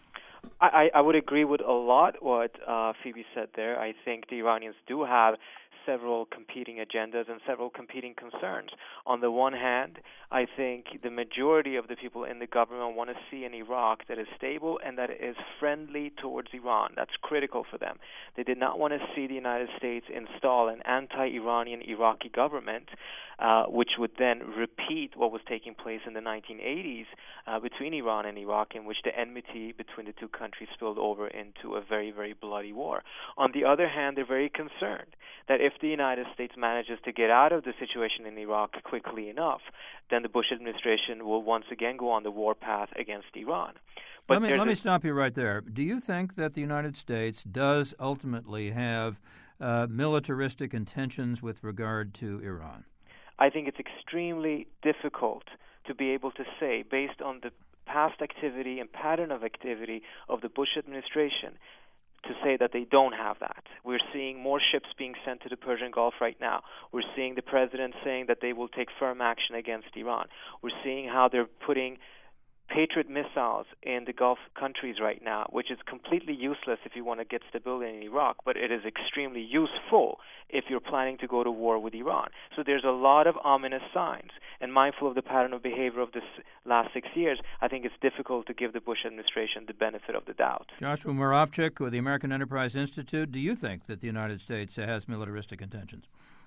I, I would agree with a lot what uh, Phoebe said there. I think the Iranians do have several competing agendas and several competing concerns. On the one hand, I think the majority of the people in the government want to see an Iraq that is stable and that is friendly towards Iran. That's critical for them. They did not want to see the United States install an anti-Iranian Iraqi government, uh, which would then repeat what was taking place in the nineteen eighties uh, between Iran and Iraq, in which the enmity between the two countries spilled over into a very, very bloody war. On the other hand, they're very concerned that if the United States manages to get out of the situation in Iraq quickly enough, then the Bush administration will once again go on the war path against Iran. But let me let a, me stop you right there. Do you think that the United States does ultimately have uh, militaristic intentions with regard to Iran? I think it's extremely difficult to be able to say, based on the past activity and pattern of activity of the Bush administration, to say that they don't have that. We're seeing more ships being sent to the Persian Gulf right now. We're seeing the president saying that they will take firm action against Iran. We're seeing how they're putting Patriot missiles in the Gulf countries right now, which is completely useless if you want to get stability in Iraq, but it is extremely useful if you're planning to go to war with Iran. So there's a lot of ominous signs. And mindful of the pattern of behavior of this last six years, I think it's difficult to give the Bush administration the benefit of the doubt. Joshua Moravchik with the American Enterprise Institute, do you think that the United States has militaristic intentions?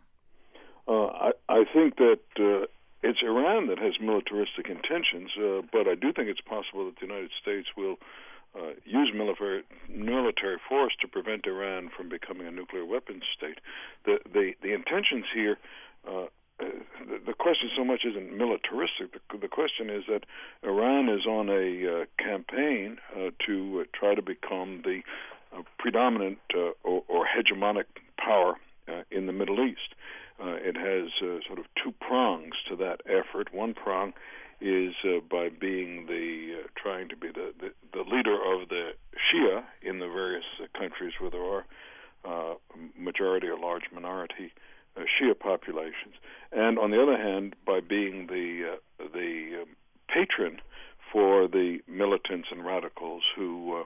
Uh, I, I think that uh, it's Iran that has militaristic intentions, uh, but I do think it's possible that the United States will uh, use military military force to prevent Iran from becoming a nuclear weapons state. The the, the intentions here. Uh, The, the question so much isn't militaristic. The, the question is that Iran is on a uh, campaign uh, to uh, try to become the uh, predominant uh, or, or hegemonic power uh, in the Middle East. Uh, it has uh, sort of two prongs to that effort. One prong is uh, by being the uh, trying to be the, the, the leader of the Shia in the various uh, countries where there are uh, majority or large minority Uh, Shia populations, and on the other hand, by being the uh, the um, patron for the militants and radicals who uh,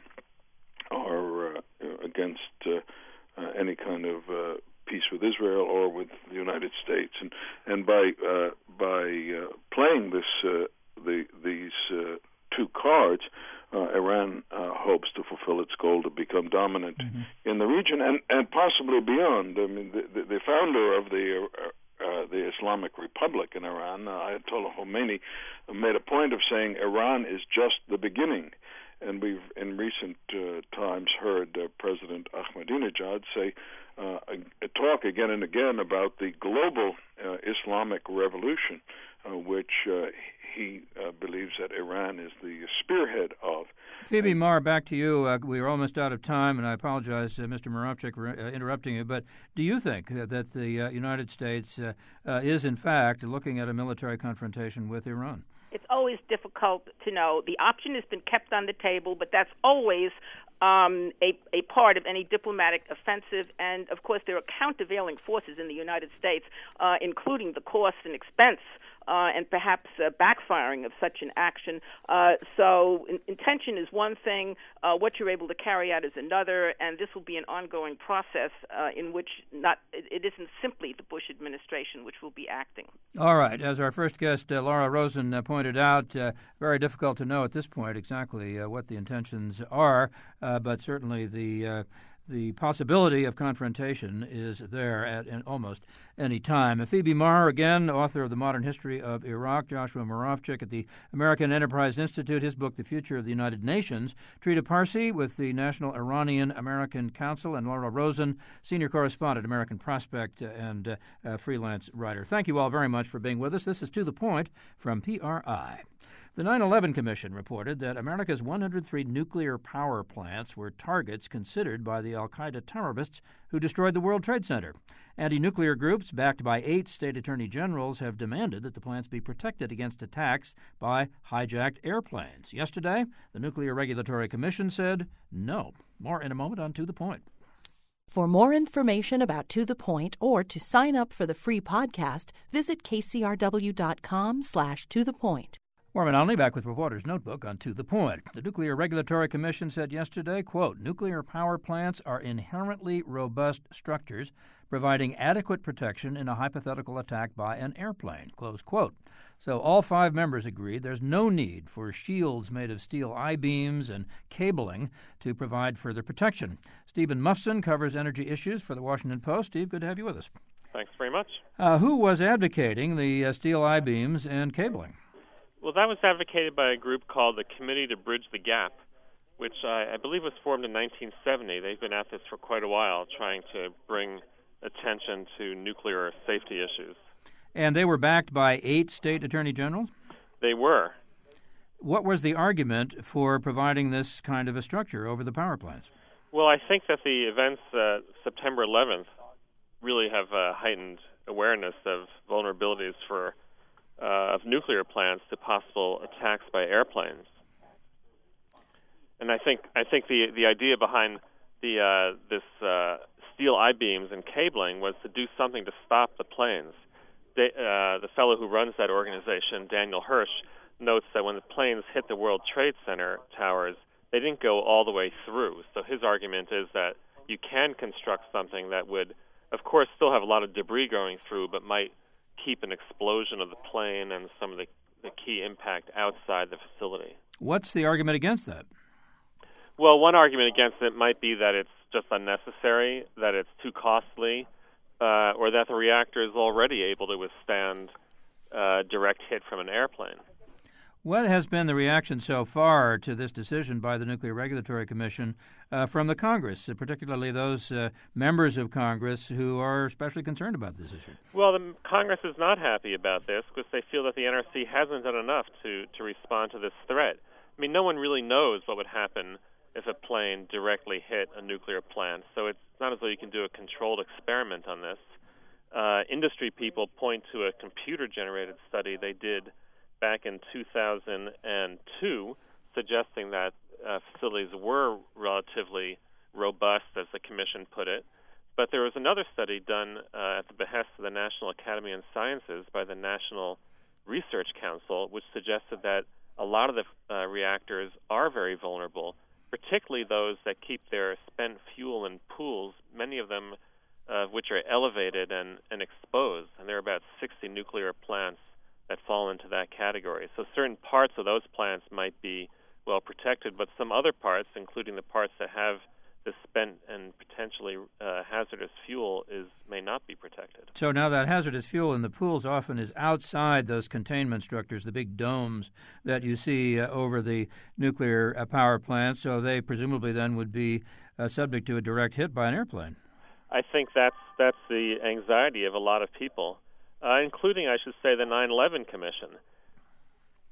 are uh, against uh, uh, any kind of uh, peace with Israel or with the United States, and and by uh, by uh, playing this uh, the these uh, two cards. Uh, Iran uh, hopes to fulfill its goal to become dominant mm-hmm. in the region and, and possibly beyond. I mean, the, the, the founder of the uh, uh, the Islamic Republic in Iran, uh, Ayatollah Khomeini, made a point of saying Iran is just the beginning. And we've in recent uh, times heard uh, President Ahmadinejad say, uh, talk again and again about the global uh, Islamic revolution, uh, which uh, he uh, believes that Iran is the spearhead of. Phoebe Marr, back to you. Uh, we are almost out of time, and I apologize, uh, Mister Moravchik, for uh, interrupting you. But do you think uh, that the uh, United States uh, uh, is, in fact, looking at a military confrontation with Iran? It's always difficult to know. The option has been kept on the table, but that's always um, a, a part of any diplomatic offensive. And, of course, there are countervailing forces in the United States, uh, including the cost and expense Uh, and perhaps uh, backfiring of such an action. Uh, so in- intention is one thing, uh, what you're able to carry out is another, and this will be an ongoing process uh, in which not it, it isn't simply the Bush administration which will be acting. All right. As our first guest, uh, Laura Rosen, uh, pointed out, uh, very difficult to know at this point exactly uh, what the intentions are, uh, but certainly the uh, The possibility of confrontation is there at in almost any time. Phoebe Maher, again, author of The Modern History of Iraq, Joshua Moravchik at the American Enterprise Institute, his book, The Future of the United Nations, Trita Parsi with the National Iranian-American Council, and Laura Rosen, senior correspondent, American Prospect, and uh, uh, freelance writer. Thank you all very much for being with us. This is To the Point from P R I. The nine eleven Commission reported that America's one hundred three nuclear power plants were targets considered by the al-Qaeda terrorists who destroyed the World Trade Center. Anti-nuclear groups, backed by eight state attorney generals, have demanded that the plants be protected against attacks by hijacked airplanes. Yesterday, the Nuclear Regulatory Commission said no. More in a moment on To the Point. For more information about To the Point or to sign up for the free podcast, visit kcrw.com slash to the point. Warren Onley back with Reporter's Notebook on To the Point. The Nuclear Regulatory Commission said yesterday, quote, nuclear power plants are inherently robust structures providing adequate protection in a hypothetical attack by an airplane, close quote. So all five members agreed there's no need for shields made of steel I-beams and cabling to provide further protection. Stephen Mufson covers energy issues for The Washington Post. Steve, good to have you with us. Thanks very much. Uh, who was advocating the uh, steel I-beams and cabling? Well, that was advocated by a group called the Committee to Bridge the Gap, which I, I believe was formed in nineteen seventy. They've been at this for quite a while, trying to bring attention to nuclear safety issues. And they were backed by eight state attorney generals? They were. What was the argument for providing this kind of a structure over the power plants? Well, I think that the events uh, September eleventh really have uh, heightened awareness of vulnerabilities for Uh, of nuclear plants to possible attacks by airplanes, and I think I think the the idea behind the uh, this uh, steel I-beams and cabling was to do something to stop the planes. They, uh, the fellow who runs that organization, Daniel Hirsch, notes that when the planes hit the World Trade Center towers, they didn't go all the way through. So his argument is that you can construct something that would, of course, still have a lot of debris going through, but might keep an explosion of the plane and some of the, the key impact outside the facility. What's the argument against that? Well, one argument against it might be that it's just unnecessary, that it's too costly, uh, or that the reactor is already able to withstand uh, direct hit from an airplane. What has been the reaction so far to this decision by the Nuclear Regulatory Commission uh, from the Congress, uh, particularly those uh, members of Congress who are especially concerned about this issue? Well, the Congress is not happy about this because they feel that the N R C hasn't done enough to, to respond to this threat. I mean, no one really knows what would happen if a plane directly hit a nuclear plant, so it's not as though you can do a controlled experiment on this. Uh, industry people point to a computer-generated study they did back in two thousand two, suggesting that uh, facilities were relatively robust, as the Commission put it. But there was another study done uh, at the behest of the National Academy of Sciences by the National Research Council, which suggested that a lot of the uh, reactors are very vulnerable, particularly those that keep their spent fuel in pools, many of them uh, which are elevated and, and exposed. And there are about sixty nuclear plants that fall into that category. So certain parts of those plants might be well protected, but some other parts, including the parts that have the spent and potentially uh, hazardous fuel, is may not be protected. So now that hazardous fuel in the pools often is outside those containment structures, the big domes that you see uh, over the nuclear uh, power plants, so they presumably then would be uh, subject to a direct hit by an airplane. I think that's that's the anxiety of a lot of people. Uh, including, I should say, the nine eleven Commission.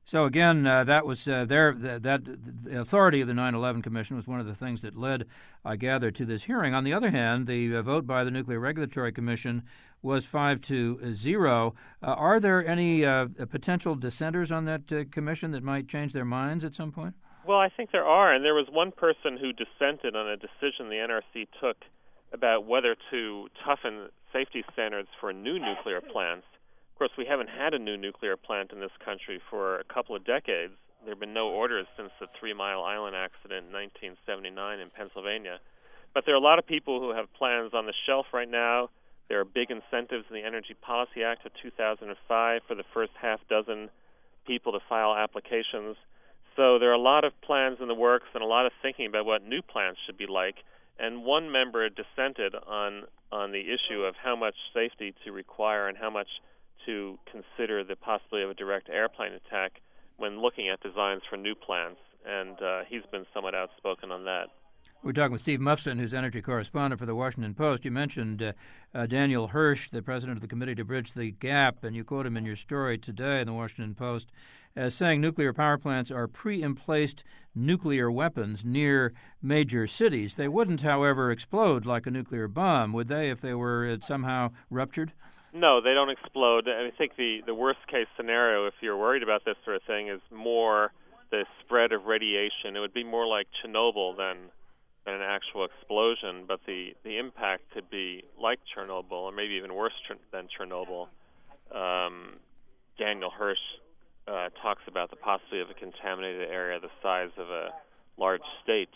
So again, uh, that was uh, their that, that the authority of the nine eleven Commission was one of the things that led, I gather, to this hearing. On the other hand, the uh, vote by the Nuclear Regulatory Commission was five to zero. Uh, are there any uh, potential dissenters on that uh, commission that might change their minds at some point? Well, I think there are, and there was one person who dissented on a decision the N R C took about whether to toughen safety standards for new nuclear plants. Of course, we haven't had a new nuclear plant in this country for a couple of decades. There have been no orders since the Three Mile Island accident in nineteen seventy-nine in Pennsylvania. But there are a lot of people who have plans on the shelf right now. There are big incentives in the Energy Policy Act of two thousand five for the first half dozen people to file applications. So there are a lot of plans in the works and a lot of thinking about what new plants should be like. And one member dissented on on the issue of how much safety to require and how much to consider the possibility of a direct airplane attack when looking at designs for new plants, and uh, he's been somewhat outspoken on that. We're talking with Steve Mufson, who's energy correspondent for the Washington Post. You mentioned uh, uh, Daniel Hirsch, the president of the Committee to Bridge the Gap, and you quote him in your story today in the Washington Post as saying nuclear power plants are pre-emplaced nuclear weapons near major cities. They wouldn't, however, explode like a nuclear bomb, would they, if they were uh, somehow ruptured? No, they don't explode. And I think the, the worst-case scenario, if you're worried about this sort of thing, is more the spread of radiation. It would be more like Chernobyl than, than an actual explosion, but the, the impact could be like Chernobyl, or maybe even worse than Chernobyl. Um, Daniel Hirsch uh, talks about the possibility of a contaminated area the size of a large state.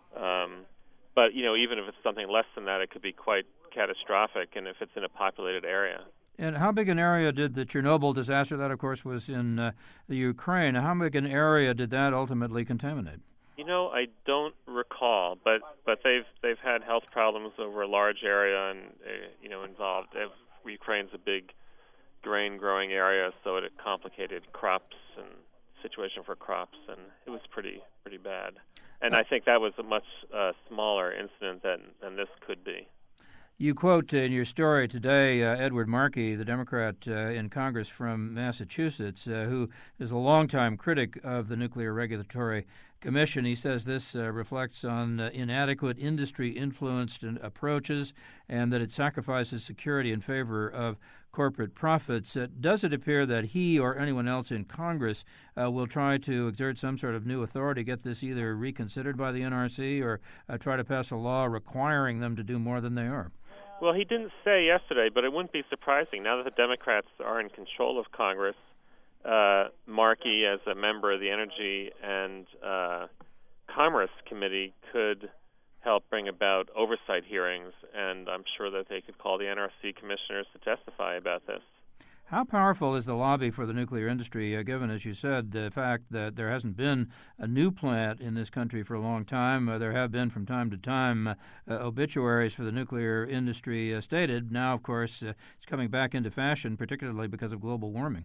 Um, but, you know, even if it's something less than that, it could be quite catastrophic, and if it's in a populated area. And how big an area did the Chernobyl disaster, that of course was in uh, the Ukraine, how big an area did that ultimately contaminate? You know, I don't recall, but but they've they've had health problems over a large area, and uh, you know, involved. Uh, Ukraine's a big grain growing area, so it complicated crops and situation for crops, and it was pretty pretty bad. And I think that was a much uh, smaller incident than than this could be. You quote in your story today uh, Edward Markey, the Democrat uh, in Congress from Massachusetts, uh, who is a longtime critic of the Nuclear Regulatory Commission. He says this uh, reflects on uh, inadequate industry-influenced approaches and that it sacrifices security in favor of corporate profits. Uh, does it appear that he or anyone else in Congress uh, will try to exert some sort of new authority, get this either reconsidered by the N R C or uh, try to pass a law requiring them to do more than they are? Well, he didn't say yesterday, but it wouldn't be surprising. Now that the Democrats are in control of Congress, uh, Markey, as a member of the Energy and uh, Commerce Committee, could help bring about oversight hearings, and I'm sure that they could call the N R C commissioners to testify about this. How powerful is the lobby for the nuclear industry, uh, given, as you said, the fact that there hasn't been a new plant in this country for a long time? Uh, there have been, from time to time, uh, uh, obituaries for the nuclear industry uh, stated. Now, of course, uh, it's coming back into fashion, particularly because of global warming.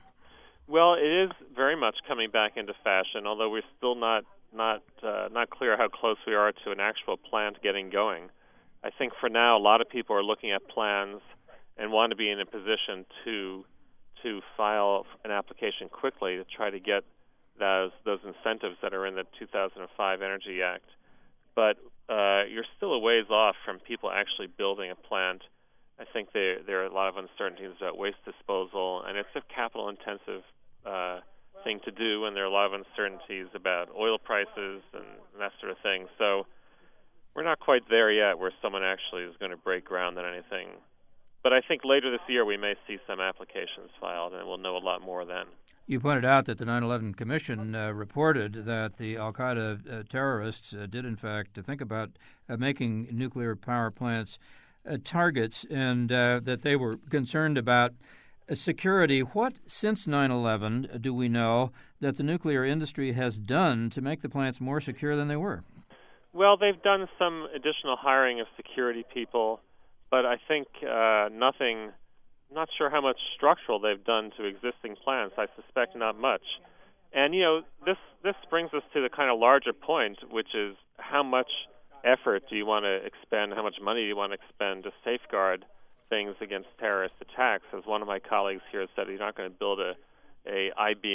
Well, it is very much coming back into fashion, although we're still not not uh, not clear how close we are to an actual plant getting going. I think for now, a lot of people are looking at plans and want to be in a position to to file an application quickly to try to get those those incentives that are in the two thousand five Energy Act. But uh, you're still a ways off from people actually building a plant. I think there there are a lot of uncertainties about waste disposal, and it's a capital-intensive uh, thing to do, and there are a lot of uncertainties about oil prices and that sort of thing. So we're not quite there yet where someone actually is going to break ground on anything. But I think later this year we may see some applications filed, and we'll know a lot more then. You pointed out that the nine eleven Commission uh, reported that the al-Qaeda uh, terrorists uh, did, in fact, think about uh, making nuclear power plants uh, targets, and uh, that they were concerned about uh, security. What, since nine eleven, do we know that the nuclear industry has done to make the plants more secure than they were? Well, they've done some additional hiring of security people, but I think uh, nothing, I'm not sure how much structural they've done to existing plants. I suspect not much. And, you know, this, this brings us to the kind of larger point, which is how much effort do you want to expend, how much money do you want to expend to safeguard things against terrorist attacks? As one of my colleagues here said, you're not going to build a, a I-beam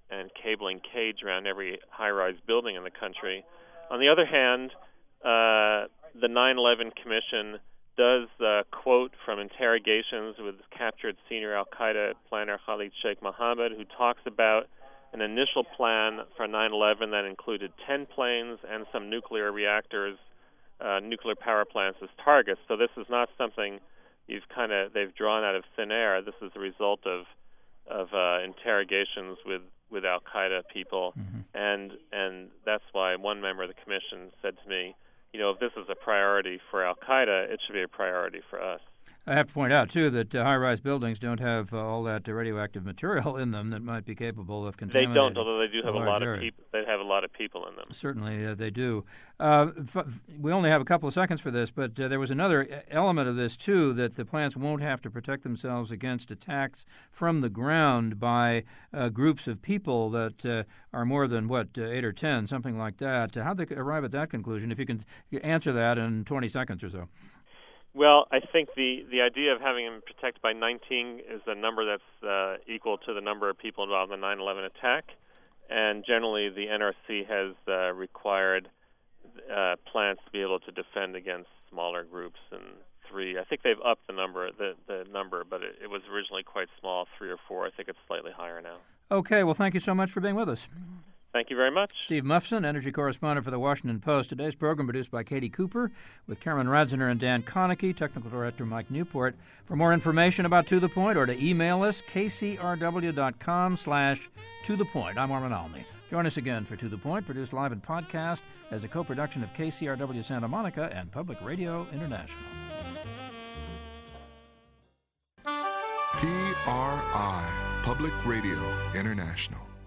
and cabling cage around every high-rise building in the country. On the other hand, uh, the nine eleven Commission does uh, quote from interrogations with captured senior al-Qaeda planner Khalid Sheikh Mohammed, who talks about an initial plan for nine eleven that included ten planes and some nuclear reactors, uh, nuclear power plants as targets. So this is not something you've kind of they've drawn out of thin air. This is the result of of uh, interrogations with, with al-Qaeda people, mm-hmm. and and that's why one member of the commission said to me, you know, if this is a priority for al-Qaeda, it should be a priority for us. I have to point out, too, that uh, high-rise buildings don't have uh, all that uh, radioactive material in them that might be capable of contaminating. They don't, although they do have a, a lot area. of people. They have a lot of people in them. Certainly, uh, they do. Uh, f- we only have a couple of seconds for this, but uh, there was another element of this too, that the plants won't have to protect themselves against attacks from the ground by uh, groups of people that uh, are more than what uh, eight or ten, something like that. Uh, how did they arrive at that conclusion? If you can answer that in twenty seconds or so. Well, I think the, the idea of having them protected by nineteen is a number that's uh, equal to the number of people involved in the nine eleven attack, and generally the N R C has uh, required uh, plants to be able to defend against smaller groups. And three, I think they've upped the number, the, the number, but it, it was originally quite small, three or four. I think it's slightly higher now. Okay, well, thank you so much for being with us. Thank you very much. Steve Mufson, energy correspondent for the Washington Post. Today's program produced by Katie Cooper with Carolyn Radziner and Dan Konecki, technical director Mike Newport. For more information about To The Point or to email us, kcrw.com slash To The Point. I'm Armin Almy. Join us again for To The Point, produced live and podcast as a co-production of K C R W Santa Monica and Public Radio International. P R I, Public Radio International.